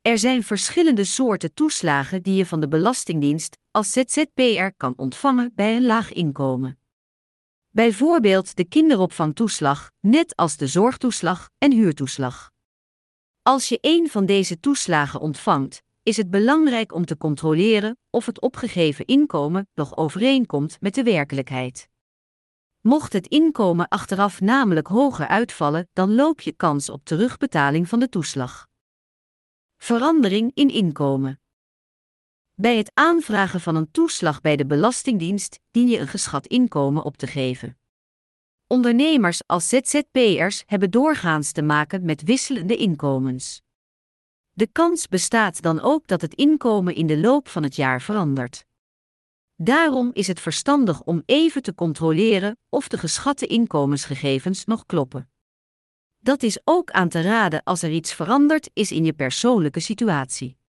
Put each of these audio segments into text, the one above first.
Er zijn verschillende soorten toeslagen die je van de Belastingdienst als ZZP'er kan ontvangen bij een laag inkomen. Bijvoorbeeld de kinderopvangtoeslag, net als de zorgtoeslag en huurtoeslag. Als je één van deze toeslagen ontvangt, is het belangrijk om te controleren of het opgegeven inkomen nog overeenkomt met de werkelijkheid. Mocht het inkomen achteraf namelijk hoger uitvallen, dan loop je kans op terugbetaling van de toeslag. Verandering in inkomen. Bij het aanvragen van een toeslag bij de Belastingdienst dien je een geschat inkomen op te geven. Ondernemers als ZZP'ers hebben doorgaans te maken met wisselende inkomens. De kans bestaat dan ook dat het inkomen in de loop van het jaar verandert. Daarom is het verstandig om even te controleren of de geschatte inkomensgegevens nog kloppen. Dat is ook aan te raden als er iets veranderd is in je persoonlijke situatie.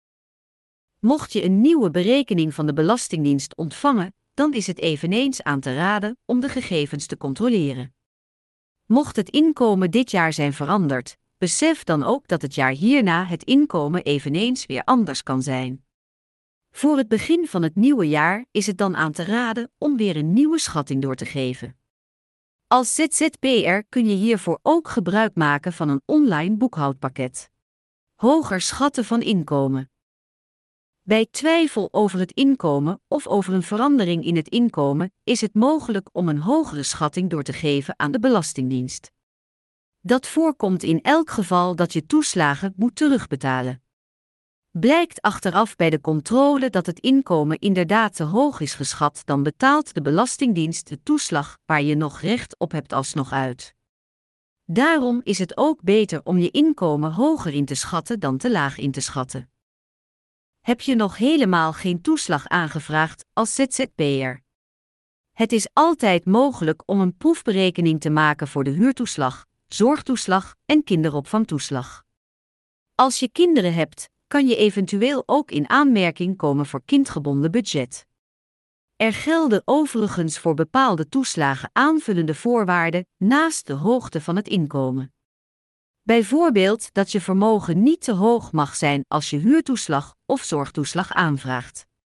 Mocht je een nieuwe berekening van de Belastingdienst ontvangen, dan is het eveneens aan te raden om de gegevens te controleren. Mocht het inkomen dit jaar zijn veranderd, besef dan ook dat het jaar hierna het inkomen eveneens weer anders kan zijn. Voor het begin van het nieuwe jaar is het dan aan te raden om weer een nieuwe schatting door te geven. Als ZZP'er kun je hiervoor ook gebruik maken van een online boekhoudpakket. Hoger schatten van inkomen. Bij twijfel over het inkomen of over een verandering in het inkomen is het mogelijk om een hogere schatting door te geven aan de Belastingdienst. Dat voorkomt in elk geval dat je toeslagen moet terugbetalen. Blijkt achteraf bij de controle dat het inkomen inderdaad te hoog is geschat, dan betaalt de Belastingdienst de toeslag waar je nog recht op hebt alsnog uit. Daarom is het ook beter om je inkomen hoger in te schatten dan te laag in te schatten. Heb je nog helemaal geen toeslag aangevraagd als ZZP'er? Het is altijd mogelijk om een proefberekening te maken voor de huurtoeslag, zorgtoeslag en kinderopvangtoeslag. Als je kinderen hebt, kan je eventueel ook in aanmerking komen voor kindgebonden budget. Er gelden overigens voor bepaalde toeslagen aanvullende voorwaarden naast de hoogte van het inkomen. Bijvoorbeeld dat je vermogen niet te hoog mag zijn als je huurtoeslag of zorgtoeslag aanvraagt.